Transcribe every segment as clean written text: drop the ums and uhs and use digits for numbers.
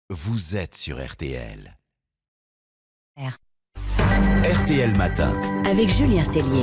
vous êtes sur RTL. R. RTL Matin. Avec Julien Cellier.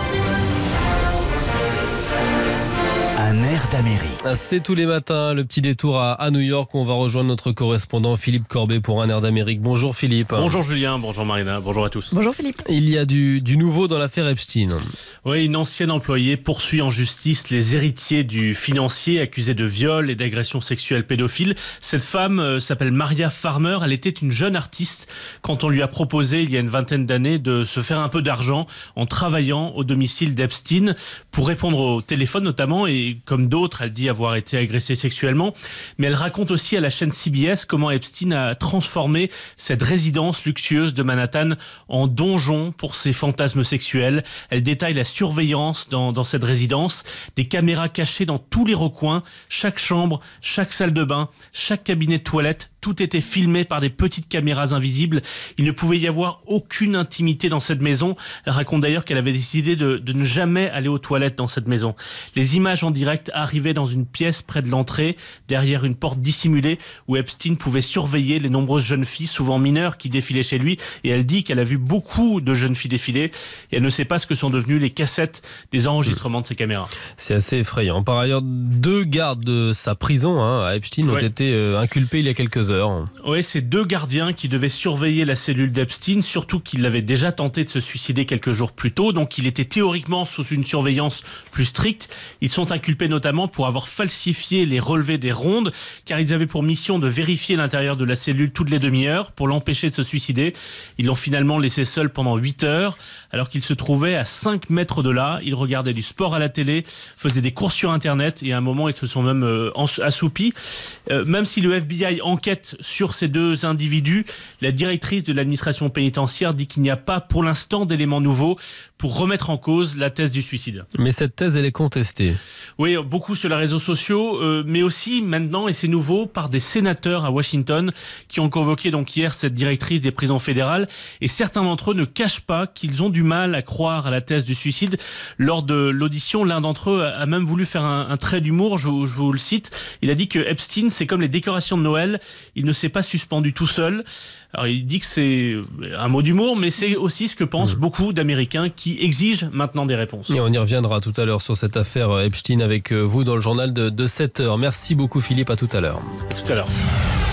Un air d'Amérique. C'est tous les matins, le petit détour à New York. On va rejoindre notre correspondant Philippe Corbet pour un air d'Amérique. Bonjour Philippe. Bonjour Julien, bonjour Marina, bonjour à tous. Bonjour Philippe. Il y a du nouveau dans l'affaire Epstein. Oui, une ancienne employée poursuit en justice les héritiers du financier accusé de viol et d'agression sexuelle pédophile. Cette femme s'appelle Maria Farmer. Elle était une jeune artiste quand on lui a proposé il y a une vingtaine d'années de se faire un peu d'argent en travaillant au domicile d'Epstein pour répondre au téléphone notamment. Et comme d'autres, elle dit avoir été agressée sexuellement. Mais elle raconte aussi à la chaîne CBS comment Epstein a transformé cette résidence luxueuse de Manhattan en donjon pour ses fantasmes sexuels. Elle détaille la surveillance dans cette résidence, des caméras cachées dans tous les recoins, chaque chambre, chaque salle de bain, chaque cabinet de toilette. Tout était filmé par des petites caméras invisibles. Il ne pouvait y avoir aucune intimité dans cette maison. Elle raconte d'ailleurs qu'elle avait décidé de ne jamais aller aux toilettes dans cette maison. Les images en direct arrivaient dans une pièce près de l'entrée, derrière une porte dissimulée, où Epstein pouvait surveiller les nombreuses jeunes filles, souvent mineures, qui défilaient chez lui. Et elle dit qu'elle a vu beaucoup de jeunes filles défiler. Et elle ne sait pas ce que sont devenues les cassettes des enregistrements de ces caméras. C'est assez effrayant. Par ailleurs, 2 gardes de sa prison à Epstein ont été inculpés il y a quelques heures. Oui, c'est 2 gardiens qui devaient surveiller la cellule d'Epstein, surtout qu'il avait déjà tenté de se suicider quelques jours plus tôt, donc il était théoriquement sous une surveillance plus stricte. Ils sont inculpés notamment pour avoir falsifié les relevés des rondes, car ils avaient pour mission de vérifier l'intérieur de la cellule toutes les demi-heures pour l'empêcher de se suicider. Ils l'ont finalement laissé seul pendant 8 heures, alors qu'il se trouvait à 5 mètres de là. Il regardait du sport à la télé, faisait des courses sur Internet, et à un moment, ils se sont même assoupis. Même si le FBI enquête sur ces 2 individus, la directrice de l'administration pénitentiaire dit qu'il n'y a pas pour l'instant d'éléments nouveaux pour remettre en cause la thèse du suicide. Mais cette thèse, elle est contestée. Oui, beaucoup sur les réseaux sociaux, mais aussi maintenant, et c'est nouveau, par des sénateurs à Washington qui ont convoqué donc hier cette directrice des prisons fédérales. Et certains d'entre eux ne cachent pas qu'ils ont du mal à croire à la thèse du suicide. Lors de l'audition, l'un d'entre eux a même voulu faire un trait d'humour, je vous le cite. Il a dit que Epstein, c'est comme les décorations de Noël, il ne s'est pas suspendu tout seul. Alors il dit que c'est un mot d'humour, mais c'est aussi ce que pensent beaucoup d'Américains qui exigent maintenant des réponses. Et on y reviendra tout à l'heure sur cette affaire Epstein avec vous dans le journal de 7h. Merci beaucoup Philippe, à tout à l'heure. À tout à l'heure.